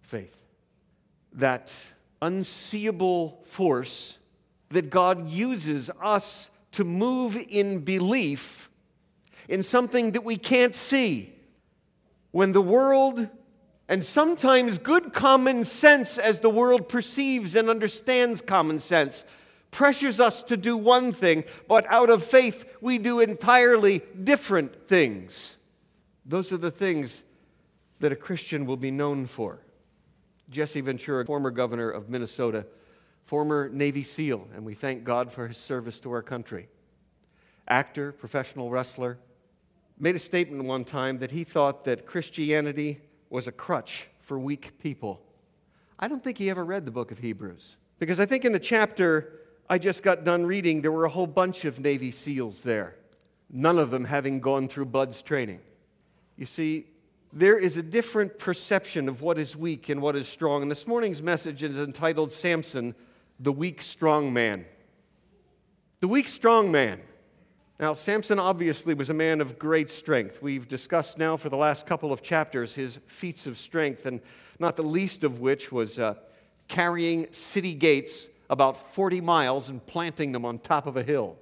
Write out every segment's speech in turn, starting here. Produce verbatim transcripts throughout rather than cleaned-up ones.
faith. That unseeable force that God uses us to move in belief in something that we can't see. When the world, and sometimes good common sense as the world perceives and understands common sense, pressures us to do one thing, but out of faith we do entirely different things. Those are the things that a Christian will be known for. Jesse Ventura, former governor of Minnesota, former Navy SEAL, and we thank God for his service to our country. Actor, professional wrestler, made a statement one time that he thought that Christianity was a crutch for weak people. I don't think he ever read the book of Hebrews, because I think in the chapter I just got done reading, there were a whole bunch of Navy SEALs there, none of them having gone through Bud's training. You see, there is a different perception of what is weak and what is strong. And this morning's message is entitled Samson, the Weak Strong Man. The weak strong man. Now, Samson obviously was a man of great strength. We've discussed now for the last couple of chapters his feats of strength, and not the least of which was uh, carrying city gates about forty miles and planting them on top of a hill.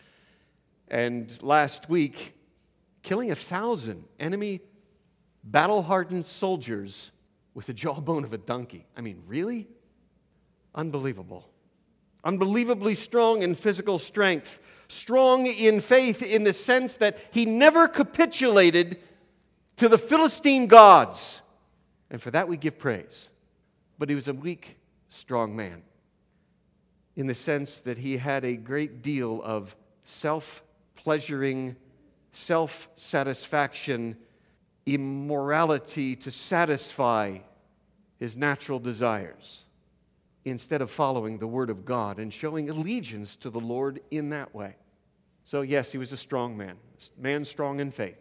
And last week, killing a thousand enemy battle-hardened soldiers with the jawbone of a donkey. I mean, really? Unbelievable. Unbelievably strong in physical strength. Strong in faith in the sense that he never capitulated to the Philistine gods. And for that we give praise. But he was a weak, strong man in the sense that he had a great deal of self-pleasuring, self-satisfaction, immorality to satisfy his natural desires instead of following the Word of God and showing allegiance to the Lord in that way. So yes, he was a strong man, a man strong in faith.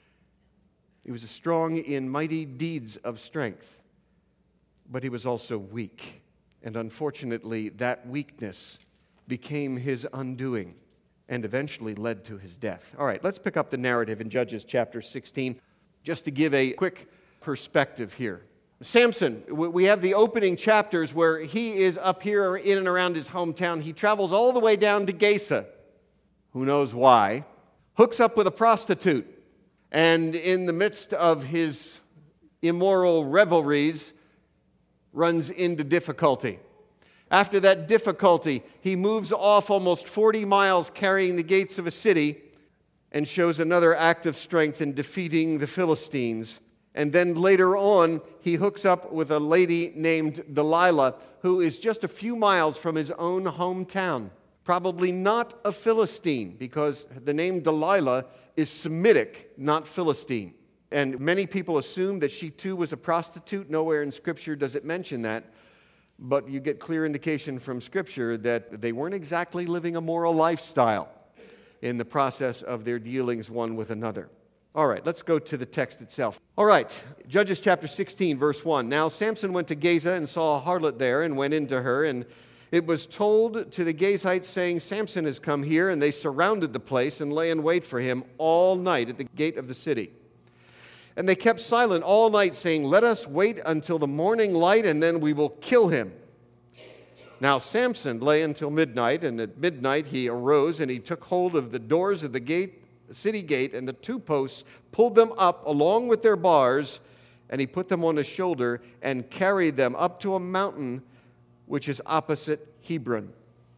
He was strong in mighty deeds of strength, but he was also weak. And unfortunately, that weakness became his undoing and eventually led to his death. All right, let's pick up the narrative in Judges chapter sixteen. Just to give a quick perspective here. Samson, we have the opening chapters where he is up here in and around his hometown. He travels all the way down to Gaza. Who knows why? Hooks up with a prostitute. And in the midst of his immoral revelries, runs into difficulty. After that difficulty, he moves off almost forty miles carrying the gates of a city and shows another act of strength in defeating the Philistines. And then later on, he hooks up with a lady named Delilah, who is just a few miles from his own hometown. Probably not a Philistine, because the name Delilah is Semitic, not Philistine. And many people assume that she too was a prostitute. Nowhere in Scripture does it mention that. But you get clear indication from Scripture that they weren't exactly living a moral lifestyle in the process of their dealings one with another. All right, let's go to the text itself. All right, Judges chapter sixteen, verse one. Now Samson went to Gaza and saw a harlot there and went into her, and it was told to the Gazites, saying, Samson has come here, and they surrounded the place and lay in wait for him all night at the gate of the city. And they kept silent all night, saying, let us wait until the morning light, and then we will kill him. Now Samson lay until midnight, and at midnight he arose, and he took hold of the doors of the gate, the city gate, and the two posts, pulled them up along with their bars, and he put them on his shoulder and carried them up to a mountain which is opposite Hebron.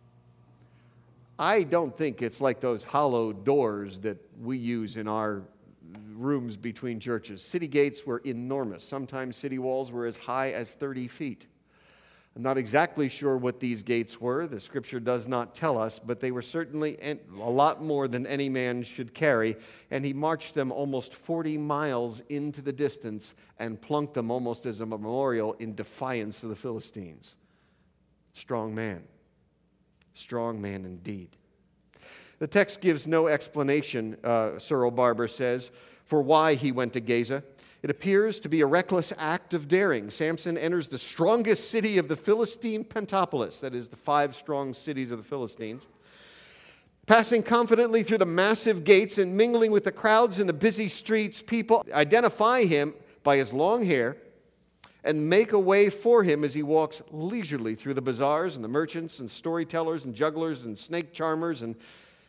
I don't think it's like those hollow doors that we use in our rooms between churches. City gates were enormous. Sometimes city walls were as high as thirty feet. I'm not exactly sure what these gates were. The Scripture does not tell us, but they were certainly a lot more than any man should carry. And he marched them almost forty miles into the distance and plunked them almost as a memorial in defiance of the Philistines. Strong man. Strong man indeed. The text gives no explanation, uh, Cyril Barber says, for why he went to Gaza. It appears to be a reckless act of daring. Samson enters the strongest city of the Philistine Pentapolis, that is, the five strong cities of the Philistines. Passing confidently through the massive gates and mingling with the crowds in the busy streets, people identify him by his long hair and make a way for him as he walks leisurely through the bazaars and the merchants and storytellers and jugglers and snake charmers, and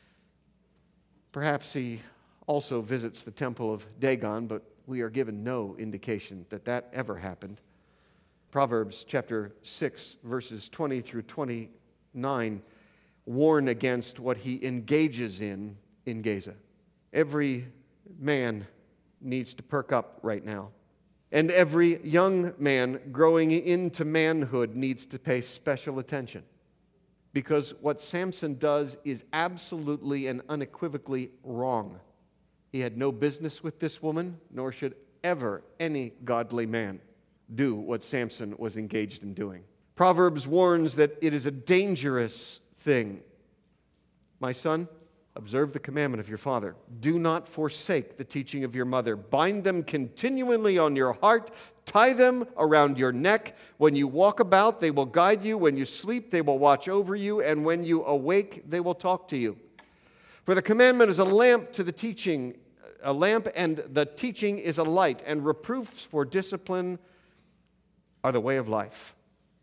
perhaps he also visits the temple of Dagon, but we are given no indication that that ever happened. Proverbs chapter six, verses twenty through twenty-nine warn against what he engages in in Gaza. Every man needs to perk up right now. And every young man growing into manhood needs to pay special attention. Because what Samson does is absolutely and unequivocally wrong. He had no business with this woman, nor should ever any godly man do what Samson was engaged in doing. Proverbs warns that it is a dangerous thing. My son, observe the commandment of your father. Do not forsake the teaching of your mother. Bind them continually on your heart. Tie them around your neck. When you walk about, they will guide you. When you sleep, they will watch over you. And when you awake, they will talk to you. For the commandment is a lamp to the teaching, a lamp, and the teaching is a light, and reproofs for discipline are the way of life.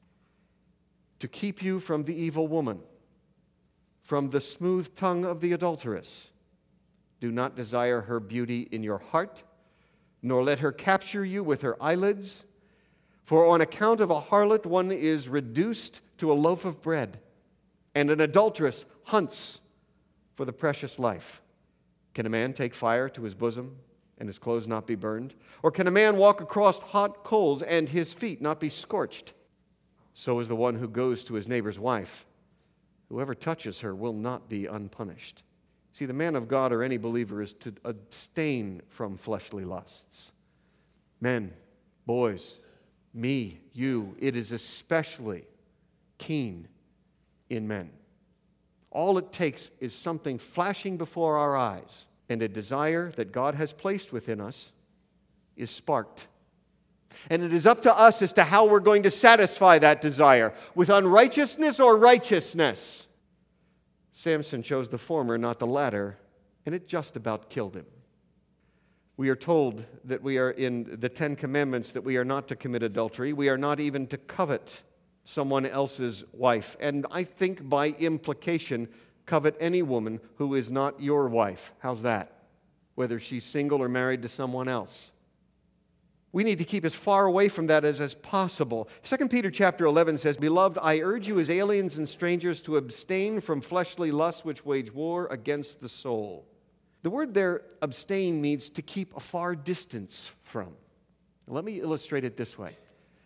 To keep you from the evil woman, from the smooth tongue of the adulteress. Do not desire her beauty in your heart, nor let her capture you with her eyelids. For on account of a harlot one is reduced to a loaf of bread, and an adulteress hunts for the precious life. Can a man take fire to his bosom and his clothes not be burned? Or can a man walk across hot coals and his feet not be scorched? So is the one who goes to his neighbor's wife. Whoever touches her will not be unpunished. See, the man of God or any believer is to abstain from fleshly lusts. Men, boys, me, you, it is especially keen in men. All it takes is something flashing before our eyes, and a desire that God has placed within us is sparked. And it is up to us as to how we're going to satisfy that desire, with unrighteousness or righteousness. Samson chose the former, not the latter, and it just about killed him. We are told that we are in the Ten Commandments that we are not to commit adultery. We are not even to covet someone else's wife. And I think by implication, covet any woman who is not your wife. How's that? Whether she's single or married to someone else. We need to keep as far away from that as, as possible. Second Peter chapter eleven says, Beloved, I urge you as aliens and strangers to abstain from fleshly lusts which wage war against the soul. The word there, abstain, means to keep a far distance from. Let me illustrate it this way.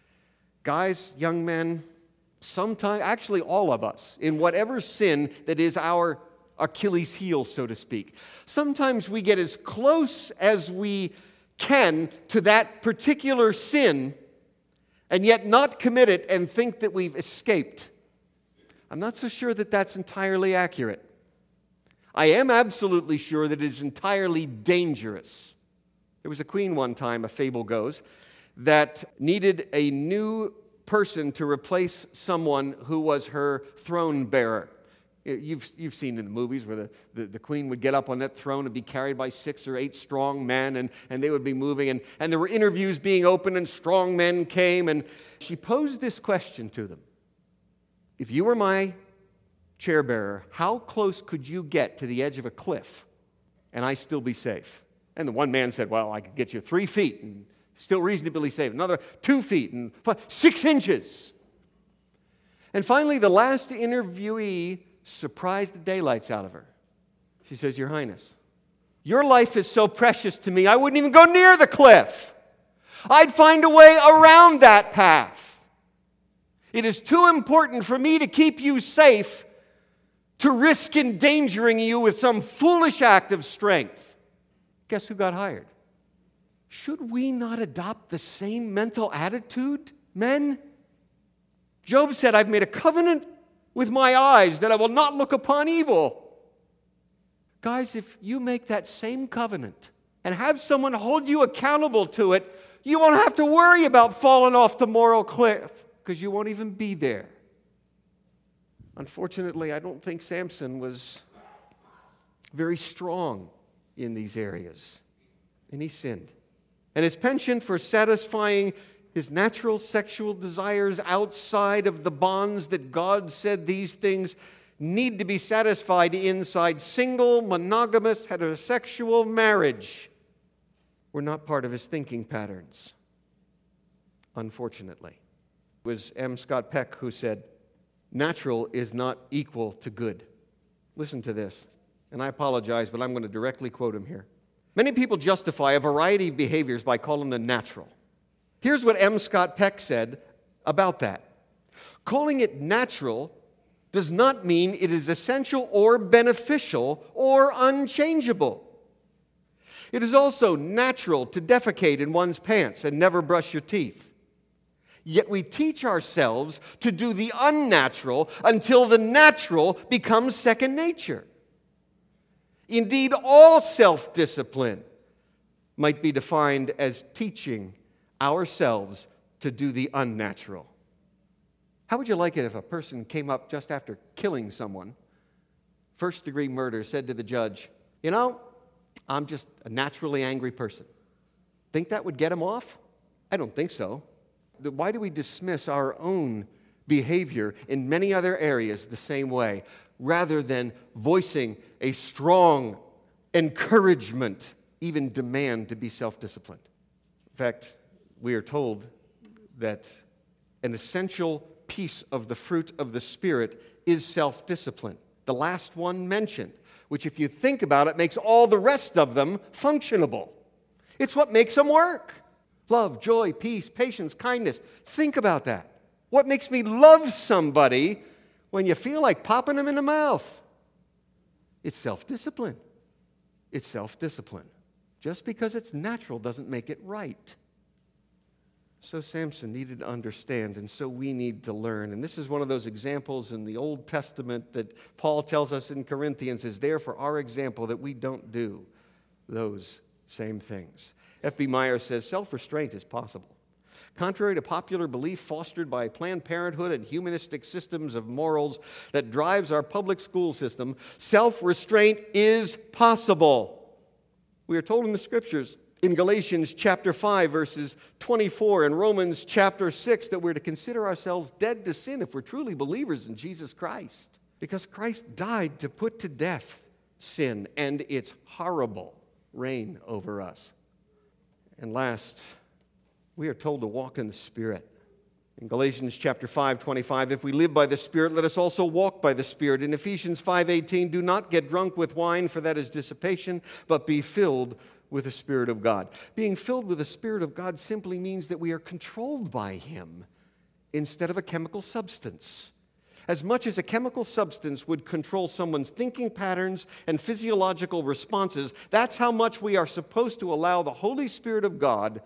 Guys, young men, sometimes, actually all of us, in whatever sin that is our Achilles heel, so to speak, sometimes we get as close as we can to that particular sin and yet not commit it and think that we've escaped. I'm not so sure that that's entirely accurate. I am absolutely sure that it is entirely dangerous. There was a queen one time, a fable goes, that needed a new person to replace someone who was her throne bearer. You've, you've seen in the movies where the, the, the queen would get up on that throne and be carried by six or eight strong men, and, and they would be moving, and, and there were interviews being opened, and strong men came, and she posed this question to them. If you were my chair bearer, how close could you get to the edge of a cliff and I still be safe? And the one man said, well, I could get you three feet and still reasonably safe. Another two feet and five, six inches. And finally, the last interviewee surprised the daylights out of her. She says, Your Highness, your life is so precious to me, I wouldn't even go near the cliff. I'd find a way around that path. It is too important for me to keep you safe to risk endangering you with some foolish act of strength. Guess who got hired? Should we not adopt the same mental attitude, men? Job said, I've made a covenant with my eyes that I will not look upon evil. Guys, if you make that same covenant and have someone hold you accountable to it, you won't have to worry about falling off the moral cliff because you won't even be there. Unfortunately, I don't think Samson was very strong in these areas, and he sinned. And his penchant for satisfying his natural sexual desires outside of the bonds that God said these things need to be satisfied inside single, monogamous, heterosexual marriage were not part of his thinking patterns, unfortunately. It was M. Scott Peck who said, "Natural is not equal to good." Listen to this, and I apologize, but I'm going to directly quote him here. Many people justify a variety of behaviors by calling them natural. Here's what M. Scott Peck said about that. Calling it natural does not mean it is essential or beneficial or unchangeable. It is also natural to defecate in one's pants and never brush your teeth. Yet we teach ourselves to do the unnatural until the natural becomes second nature. Indeed, all self-discipline might be defined as teaching ourselves to do the unnatural. How would you like it if a person came up just after killing someone, first-degree murder, said to the judge, "You know, I'm just a naturally angry person." Think that would get him off? I don't think so. Why do we dismiss our own behavior in many other areas the same way, rather than voicing a strong encouragement, even demand to be self-disciplined? In fact, we are told that an essential piece of the fruit of the Spirit is self-discipline. The last one mentioned, which if you think about it, makes all the rest of them functionable. It's what makes them work. Love, joy, peace, patience, kindness. Think about that. What makes me love somebody when you feel like popping them in the mouth? It's self-discipline. It's self-discipline. Just because it's natural doesn't make it right. So Samson needed to understand, and so we need to learn. And this is one of those examples in the Old Testament that Paul tells us in Corinthians is there for our example, that we don't do those same things. F B Meyer says, self-restraint is possible. Contrary to popular belief fostered by Planned Parenthood and humanistic systems of morals that drives our public school system, self-restraint is possible. We are told in the Scriptures, in Galatians chapter five, verses twenty-four, and Romans chapter six, that we're to consider ourselves dead to sin if we're truly believers in Jesus Christ. Because Christ died to put to death sin and its horrible reign over us. And last, we are told to walk in the Spirit. In Galatians chapter five, twenty-five, if we live by the Spirit, let us also walk by the Spirit. In Ephesians five eighteen, do not get drunk with wine, for that is dissipation, but be filled with the Spirit of God. Being filled with the Spirit of God simply means that we are controlled by Him instead of a chemical substance. As much as a chemical substance would control someone's thinking patterns and physiological responses, that's how much we are supposed to allow the Holy Spirit of God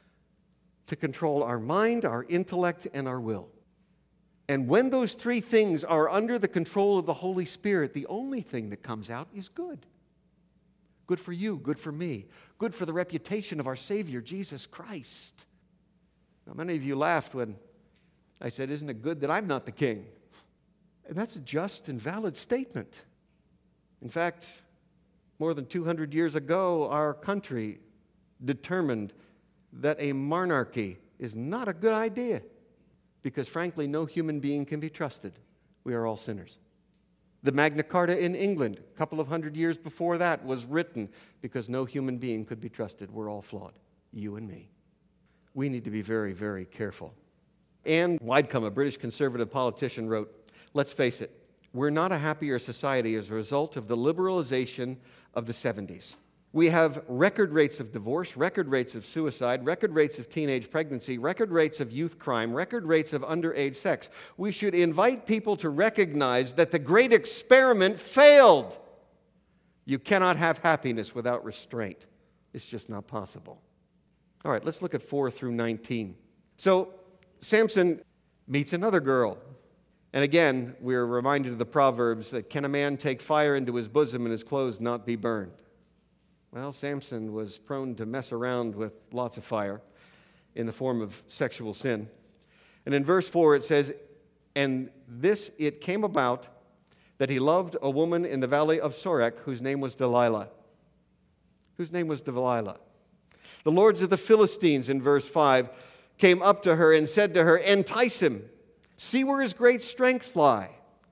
to control our mind, our intellect, and our will. And when those three things are under the control of the Holy Spirit, the only thing that comes out is good. Good for you, good for me, good for the reputation of our Savior, Jesus Christ. Now, many of you laughed when I said, isn't it good that I'm not the king? And that's a just and valid statement. In fact, more than two hundred years ago, our country determined that a monarchy is not a good idea because, frankly, no human being can be trusted. We are all sinners. The Magna Carta in England, a couple of hundred years before that, was written because no human being could be trusted. We're all flawed, you and me. We need to be very, very careful. Anne Widdecombe, a British conservative politician, wrote, let's face it, we're not a happier society as a result of the liberalization of the seventies. We have record rates of divorce, record rates of suicide, record rates of teenage pregnancy, record rates of youth crime, record rates of underage sex. We should invite people to recognize that the great experiment failed. You cannot have happiness without restraint. It's just not possible. All right, let's look at four through nineteen. So Samson meets another girl. And again, we're reminded of the Proverbs that can a man take fire into his bosom and his clothes not be burned? Well, Samson was prone to mess around with lots of fire in the form of sexual sin. And in verse four it says, and this it came about that he loved a woman in the valley of Sorek whose name was Delilah. Whose name was Delilah. The lords of the Philistines, in verse five, came up to her and said to her, "Entice him. See where his great strengths lie,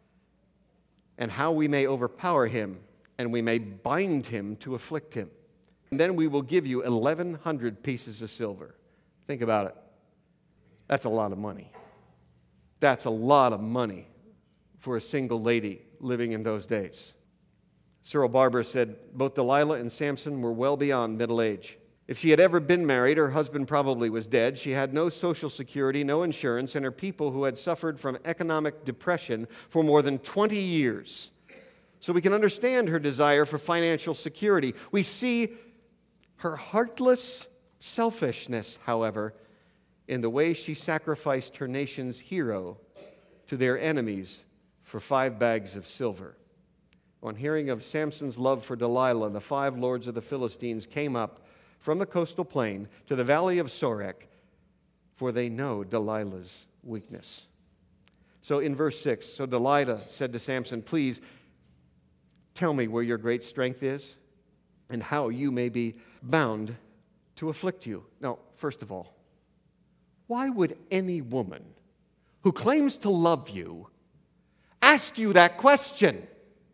and how we may overpower him, and we may bind him to afflict him. And then we will give you eleven hundred pieces of silver." Think about it. That's a lot of money. That's a lot of money for a single lady living in those days. Cyril Barber said, "Both Delilah and Samson were well beyond middle age. If she had ever been married, her husband probably was dead. She had no social security, no insurance, and her people who had suffered from economic depression for more than twenty years. So we can understand her desire for financial security. We see her heartless selfishness, however, in the way she sacrificed her nation's hero to their enemies for five bags of silver. On hearing of Samson's love for Delilah, the five lords of the Philistines came up from the coastal plain to the valley of Sorek, for they know Delilah's weakness." So in verse six, so Delilah said to Samson, "Please tell me where your great strength is and how you may be bound to afflict you." Now, first of all, why would any woman who claims to love you ask you that question?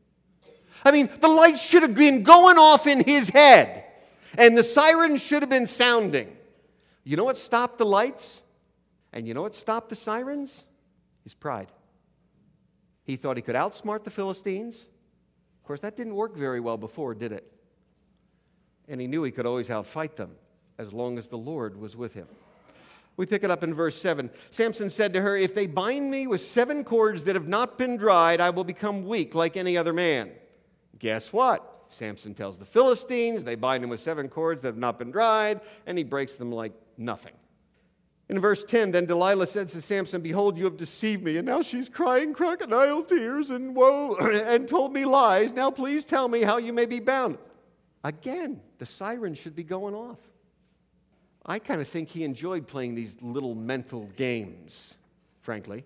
I mean, the lights should have been going off in his head, and the sirens should have been sounding. You know what stopped the lights? And you know what stopped the sirens? His pride. He thought he could outsmart the Philistines. Of course, that didn't work very well before, did it? And he knew he could always outfight them as long as the Lord was with him. We pick it up in verse seven. Samson said to her, "If they bind me with seven cords that have not been dried, I will become weak like any other man." Guess what? Samson tells the Philistines, they bind him with seven cords that have not been dried, and he breaks them like nothing. In verse ten, then Delilah says to Samson, "Behold, you have deceived me, and now she's crying crocodile tears and woe, and told me lies. Now please tell me how you may be bound." Again, the siren should be going off. I kind of think he enjoyed playing these little mental games, frankly.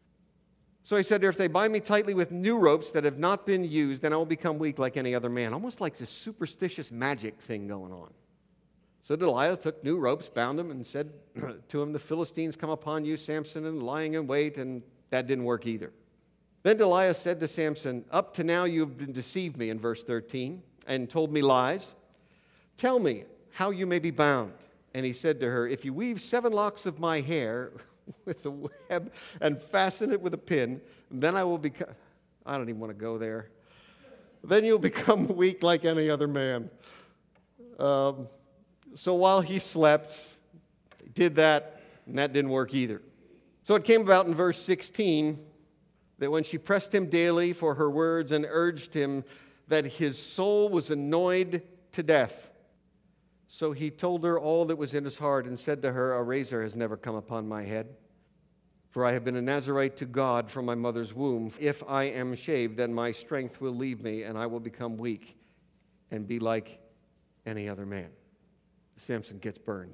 So he said to her, "If they bind me tightly with new ropes that have not been used, then I will become weak like any other man." Almost like this superstitious magic thing going on. So Delilah took new ropes, bound him, and said to him, "The Philistines come upon you, Samson, and lying in wait," and that didn't work either. Then Delilah said to Samson, "Up to now you have been deceived me," in verse thirteen, "and told me lies. Tell me how you may be bound." And he said to her, "If you weave seven locks of my hair with a web and fasten it with a pin, then I will become," I don't even want to go there, "then you'll become weak like any other man." Um, so while he slept, he did that, and that didn't work either. So it came about in verse sixteen that when she pressed him daily for her words and urged him, that his soul was annoyed to death. So he told her all that was in his heart and said to her, "A razor has never come upon my head, for I have been a Nazarite to God from my mother's womb. If I am shaved, then my strength will leave me, and I will become weak and be like any other man." Samson gets burned.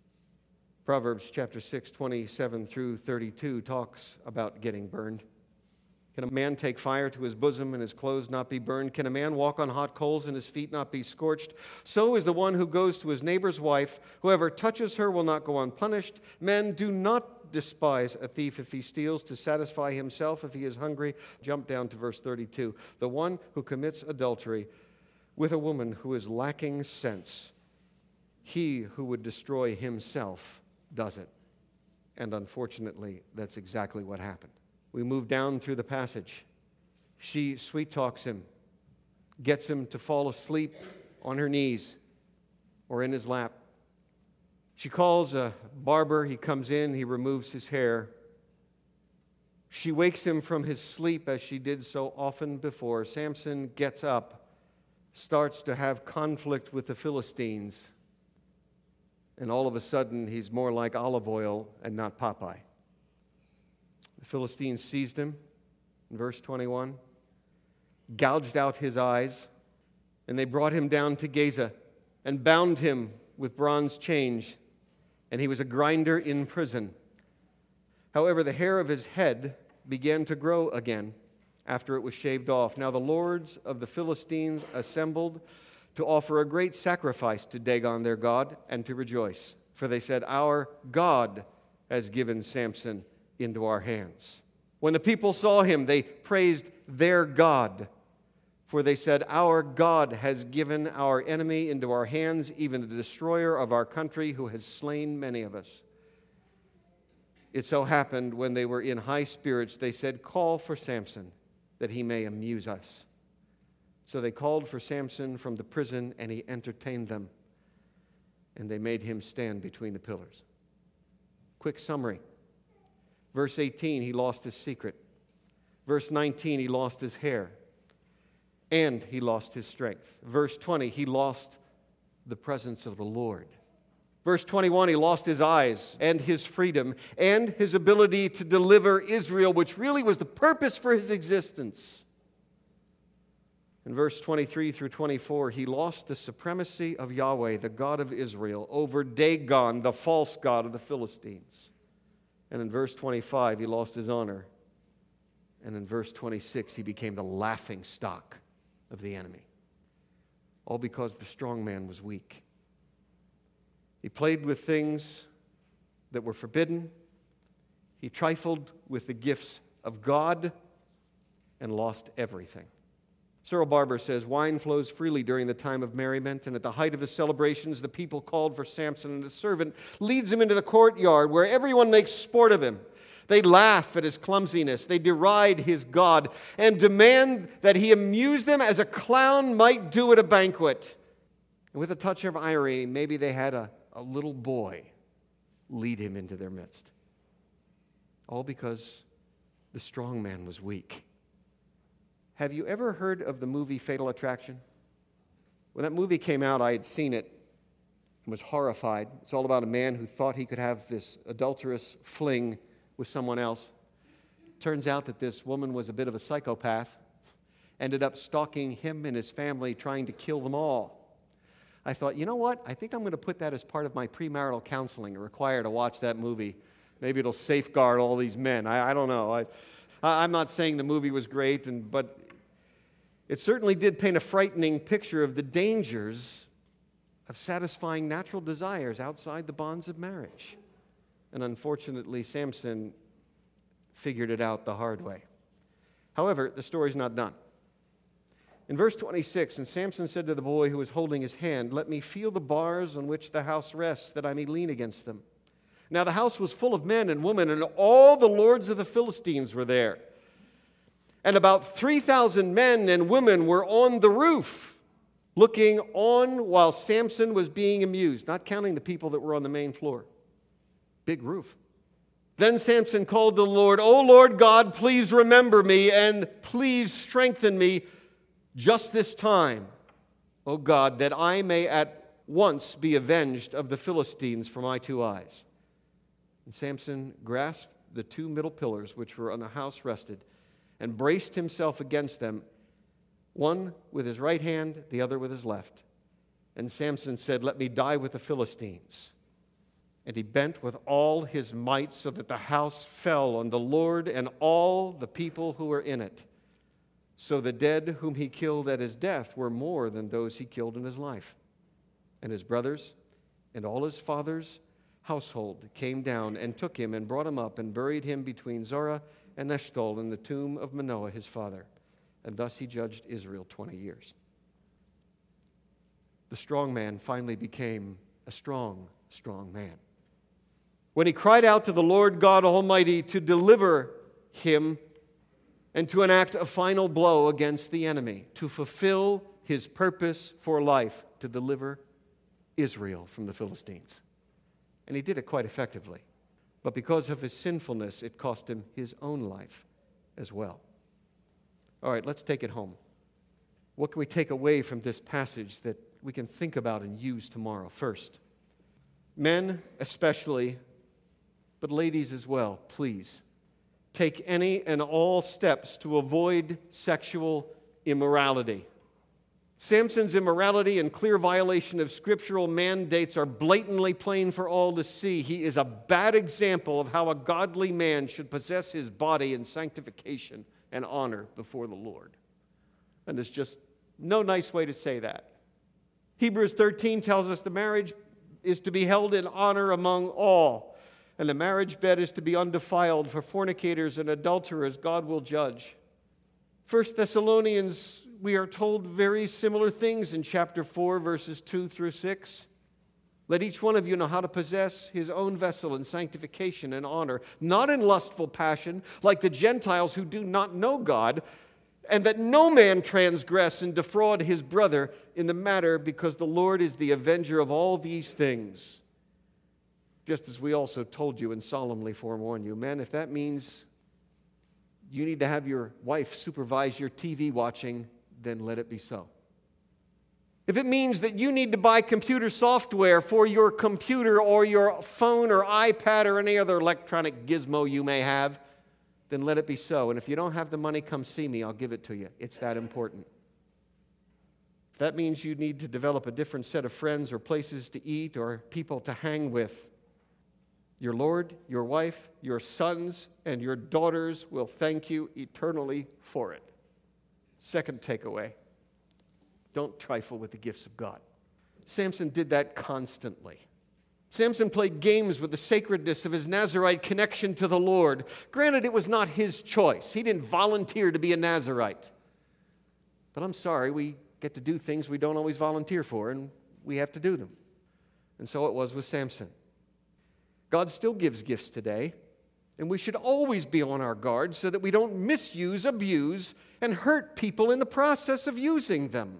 Proverbs chapter six, twenty-seven through thirty-two talks about getting burned. Can a man take fire to his bosom and his clothes not be burned? Can a man walk on hot coals and his feet not be scorched? So is the one who goes to his neighbor's wife. Whoever touches her will not go unpunished. Men, do not despise a thief if he steals to satisfy himself if he is hungry. Jump down to verse thirty-two. The one who commits adultery with a woman who is lacking sense, he who would destroy himself does it. And unfortunately, that's exactly what happened. We move down through the passage. She sweet-talks him, gets him to fall asleep on her knees or in his lap. She calls a barber. He comes in. He removes his hair. She wakes him from his sleep as she did so often before. Samson gets up, starts to have conflict with the Philistines, and all of a sudden he's more like olive oil and not Popeye. The Philistines seized him, in verse twenty-one, gouged out his eyes, and they brought him down to Gaza and bound him with bronze chains, and he was a grinder in prison. However, the hair of his head began to grow again after it was shaved off. Now the lords of the Philistines assembled to offer a great sacrifice to Dagon their god and to rejoice. For they said, "Our God has given Samson into our hands." When the people saw him, they praised their God. For they said, "Our God has given our enemy into our hands, even the destroyer of our country, who has slain many of us." It so happened, when they were in high spirits, they said, "Call for Samson, that he may amuse us." So they called for Samson from the prison, and he entertained them. And they made him stand between the pillars. Quick summary. Verse eighteen, he lost his secret. Verse nineteen, he lost his hair. And he lost his strength. Verse twenty, he lost the presence of the Lord. Verse twenty-one, he lost his eyes and his freedom and his ability to deliver Israel, which really was the purpose for his existence. In verse twenty-three through twenty-four, he lost the supremacy of Yahweh, the God of Israel, over Dagon, the false god of the Philistines. And in verse twenty-five, he lost his honor. And in verse twenty-six, he became the laughing stock of the enemy. All because the strong man was weak. He played with things that were forbidden. He trifled with the gifts of God and lost everything. Cyril Barber says, "Wine flows freely during the time of merriment, and at the height of the celebrations, the people called for Samson, and his servant leads him into the courtyard where everyone makes sport of him. They laugh at his clumsiness. They deride his God and demand that he amuse them as a clown might do at a banquet." And with a touch of irony, maybe they had a, a little boy lead him into their midst. All because the strong man was weak. Have you ever heard of the movie Fatal Attraction? When that movie came out, I had seen it and was horrified. It's all about a man who thought he could have this adulterous fling with someone else. Turns out that this woman was a bit of a psychopath, ended up stalking him and his family, trying to kill them all. I thought, you know what? I think I'm going to put that as part of my premarital counseling, require to watch that movie. Maybe it'll safeguard all these men. I, I don't know. I, I'm not saying the movie was great, and, but it certainly did paint a frightening picture of the dangers of satisfying natural desires outside the bonds of marriage. And unfortunately, Samson figured it out the hard way. However, the story's not done. In verse twenty-six, "And Samson said to the boy who was holding his hand, 'Let me feel the bars on which the house rests, that I may lean against them.' Now the house was full of men and women, and all the lords of the Philistines were there. And about three thousand men and women were on the roof, looking on while Samson was being amused," not counting the people that were on the main floor. Big roof. "Then Samson called to the Lord, 'O Lord God, please remember me and please strengthen me just this time, O God, that I may at once be avenged of the Philistines for my two eyes.' And Samson grasped the two middle pillars which were on the house rested and braced himself against them, one with his right hand, the other with his left. And Samson said, 'Let me die with the Philistines.' And he bent with all his might so that the house fell on the Lord and all the people who were in it. So the dead whom he killed at his death were more than those he killed in his life. And his brothers and all his father's household came down and took him and brought him up and buried him between Zorah and Eshtaol in the tomb of Manoah his father. And thus he judged Israel twenty years. The strong man finally became a strong, strong man. When he cried out to the Lord God Almighty to deliver him and to enact a final blow against the enemy, to fulfill his purpose for life, to deliver Israel from the Philistines. And he did it quite effectively. But because of his sinfulness, it cost him his own life as well. All right, let's take it home. What can we take away from this passage that we can think about and use tomorrow? First, men especially, but ladies as well, please, take any and all steps to avoid sexual immorality. Samson's immorality and clear violation of scriptural mandates are blatantly plain for all to see. He is a bad example of how a godly man should possess his body in sanctification and honor before the Lord. And there's just no nice way to say that. Hebrews thirteen tells us the marriage is to be held in honor among all. and the marriage bed is to be undefiled. For fornicators and adulterers God will judge. First Thessalonians, we are told very similar things in chapter four, verses two through six. Let each one of you know how to possess his own vessel in sanctification and honor, not in lustful passion, like the Gentiles who do not know God, and that no man transgress and defraud his brother in the matter, because the Lord is the avenger of all these things. Just as we also told you and solemnly forewarn you. Men, if that means you need to have your wife supervise your T V watching, then let it be so. If it means that you need to buy computer software for your computer or your phone or iPad or any other electronic gizmo you may have, then let it be so. And if you don't have the money, come see me. I'll give it to you. It's that important. If that means you need to develop a different set of friends or places to eat or people to hang with, your Lord, your wife, your sons, and your daughters will thank you eternally for it. Second takeaway. Don't trifle with the gifts of God. Samson did that constantly. Samson played games with the sacredness of his Nazirite connection to the Lord. Granted, it was not his choice. He didn't volunteer to be a Nazirite. But I'm sorry, we get to do things we don't always volunteer for, and we have to do them. And so it was with Samson. God still gives gifts today, and we should always be on our guard so that we don't misuse, abuse, and hurt people in the process of using them.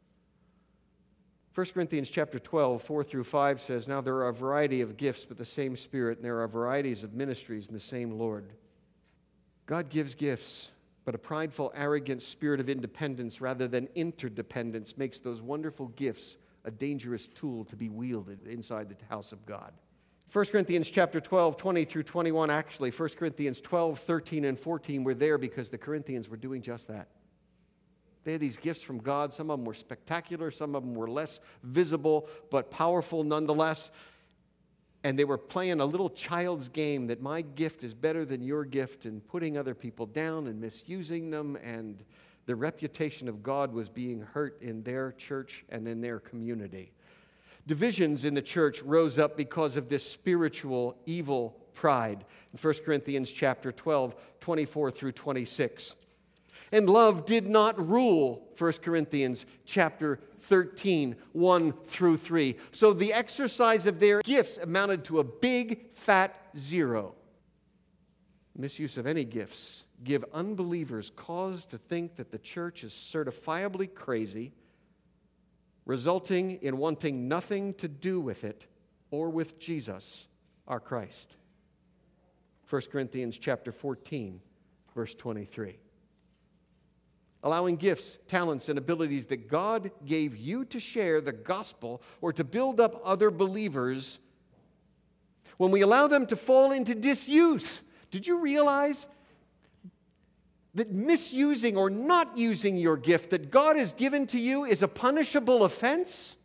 First Corinthians chapter twelve, four through five says, Now there are a variety of gifts, but the same Spirit, and there are varieties of ministries, and the same Lord. God gives gifts, but a prideful, arrogant spirit of independence rather than interdependence makes those wonderful gifts a dangerous tool to be wielded inside the house of God. First Corinthians chapter twelve, twenty through twenty-one, actually, First Corinthians twelve, thirteen, and fourteen were there because the Corinthians were doing just that. They had these gifts from God. Some of them were spectacular. Some of them were less visible, but powerful nonetheless. And they were playing a little child's game that my gift is better than your gift, and putting other people down and misusing them. And the reputation of God was being hurt in their church and in their community. Divisions in the church rose up because of this spiritual evil pride. In First Corinthians chapter twelve, twenty-four through twenty-six. And love did not rule, First Corinthians chapter thirteen, one through three. So the exercise of their gifts amounted to a big, fat zero. Misuse of any gifts give unbelievers cause to think that the church is certifiably crazy, resulting in wanting nothing to do with it or with Jesus, our Christ. First Corinthians chapter fourteen, verse twenty-three. Allowing gifts, talents, and abilities that God gave you to share the gospel or to build up other believers, when we allow them to fall into disuse, did you realize that misusing or not using your gift that God has given to you is a punishable offense?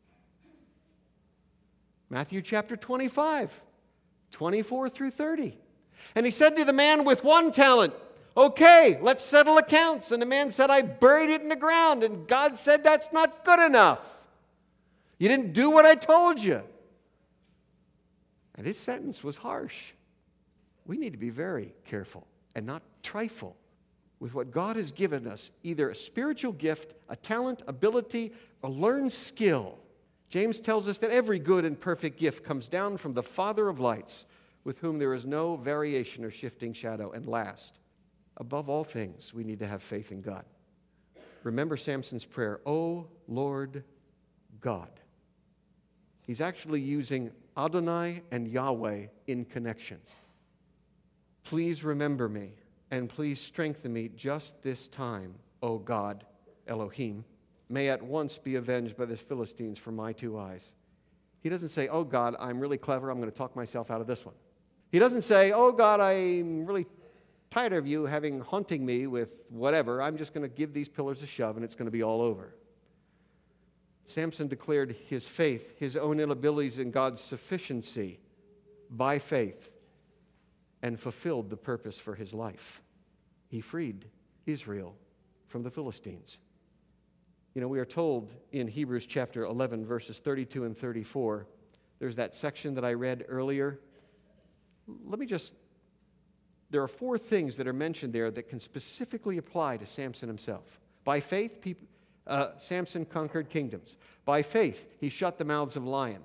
Matthew chapter twenty-five, twenty-four through thirty. And he said to the man with one talent, Okay, let's settle accounts. And the man said, I buried it in the ground. And God said, that's not good enough. You didn't do what I told you. And his sentence was harsh. We need to be very careful and not trifle with what God has given us, either a spiritual gift, a talent, ability, a learned skill. James tells us that every good and perfect gift comes down from the Father of lights, with whom there is no variation or shifting shadow. And last, above all things, we need to have faith in God. Remember Samson's prayer, O Lord God. He's actually using Adonai and Yahweh in connection. Please remember me, and please strengthen me just this time, O God, Elohim. May at once be avenged by the Philistines for my two eyes. He doesn't say, oh God, I'm really clever, I'm going to talk myself out of this one. He doesn't say, oh God, I'm really tired of you having haunting me with whatever. I'm just going to give these pillars a shove and it's going to be all over. Samson declared his faith, his own inabilities in God's sufficiency by faith, and fulfilled the purpose for his life. He freed Israel from the Philistines. You know, we are told in Hebrews chapter eleven, verses thirty-two and thirty-four, there's that section that I read earlier let me just, there are four things that are mentioned there that can specifically apply to Samson himself. By faith, people, uh, Samson conquered kingdoms. By faith, he shut the mouths of lions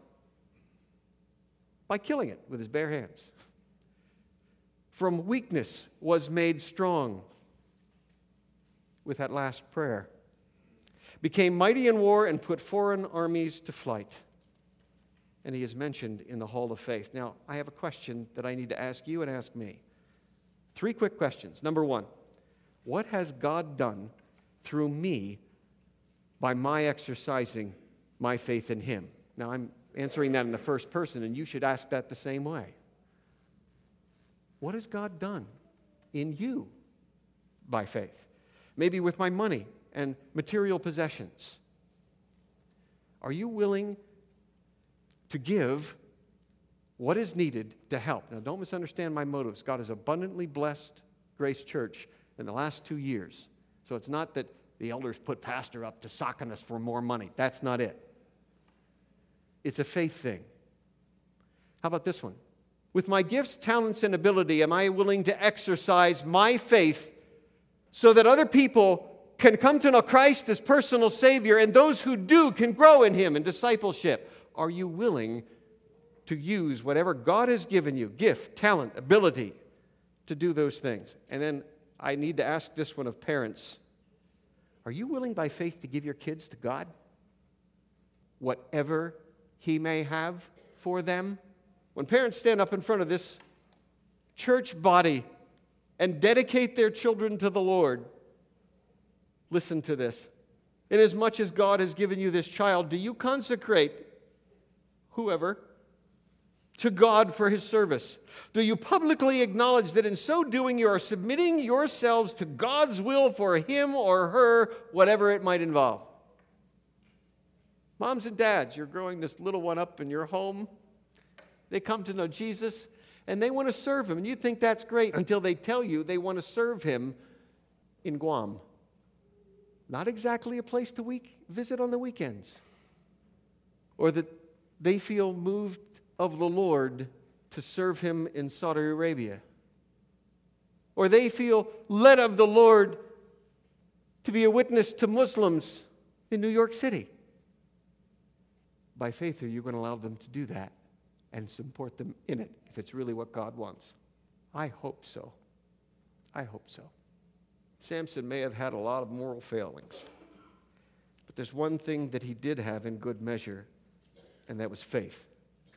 by killing it with his bare hands. From weakness was made strong with that last prayer. Became mighty in war and put foreign armies to flight. And he is mentioned in the Hall of Faith. Now, I have a question that I need to ask you and ask me. Three quick questions. Number one, what has God done through me by my exercising my faith in Him? Now, I'm answering that in the first person, and you should ask that the same way. What has God done in you by faith? Maybe with my money and material possessions. Are you willing to give what is needed to help? Now, don't misunderstand my motives. God has abundantly blessed Grace Church in the last two years. So it's not that the elders put pastor up to socking us for more money. That's not it. It's a faith thing. How about this one? With my gifts, talents, and ability, am I willing to exercise my faith so that other people can come to know Christ as personal Savior, and those who do can grow in Him in discipleship? Are you willing to use whatever God has given you, gift, talent, ability, to do those things? And then I need to ask this one of parents. Are you willing by faith to give your kids to God? Whatever He may have for them? When parents stand up in front of this church body and dedicate their children to the Lord, listen to this. Inasmuch as God has given you this child, do you consecrate whoever to God for His service? Do you publicly acknowledge that in so doing you are submitting yourselves to God's will for him or her, whatever it might involve? Moms and dads, you're growing this little one up in your home. They come to know Jesus, and they want to serve Him. And you think that's great until they tell you they want to serve Him in Guam. Not exactly a place to week, visit on the weekends. Or that they feel moved of the Lord to serve Him in Saudi Arabia. Or they feel led of the Lord to be a witness to Muslims in New York City. By faith, are you going to allow them to do that and support them in it if it's really what God wants? I hope so. I hope so. Samson may have had a lot of moral failings, but there's one thing that he did have in good measure, and that was faith.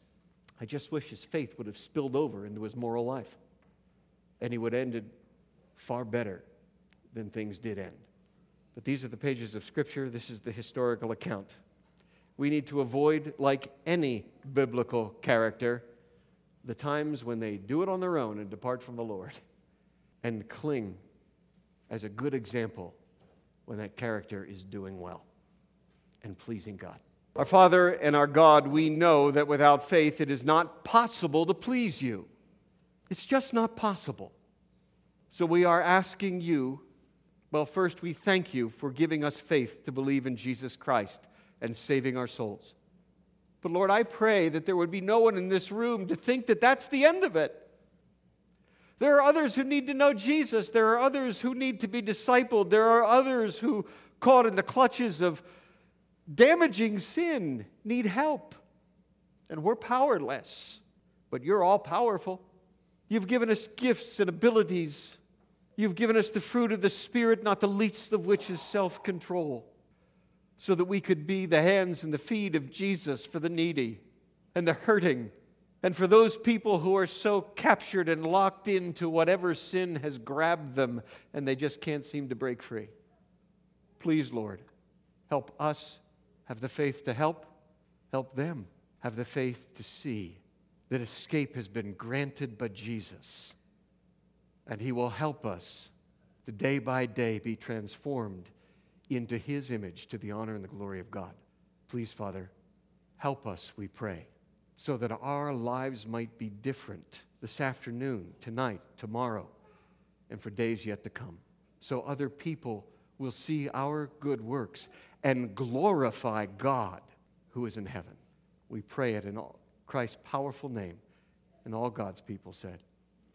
I just wish his faith would have spilled over into his moral life, and he would have ended far better than things did end. But these are the pages of Scripture. This is the historical account. We need to avoid, like any biblical character, the times when they do it on their own and depart from the Lord, and cling as a good example when that character is doing well and pleasing God. Our Father and our God, we know that without faith it is not possible to please you. It's just not possible. So we are asking you, well, first we thank you for giving us faith to believe in Jesus Christ and saving our souls. But Lord, I pray that there would be no one in this room to think that that's the end of it. There are others who need to know Jesus. There are others who need to be discipled. There are others who, caught in the clutches of damaging sin, need help. And we're powerless, but you're all powerful. You've given us gifts and abilities. You've given us the fruit of the Spirit, not the least of which is self-control, so that we could be the hands and the feet of Jesus for the needy and the hurting, and for those people who are so captured and locked into whatever sin has grabbed them and they just can't seem to break free. Please, Lord, help us have the faith to help. Help them have the faith to see that escape has been granted by Jesus. And He will help us to day by day be transformed into His image to the honor and the glory of God. Please, Father, help us, we pray, so that our lives might be different this afternoon, tonight, tomorrow, and for days yet to come. So other people will see our good works and glorify God who is in heaven. We pray it in Christ's powerful name. And all God's people said,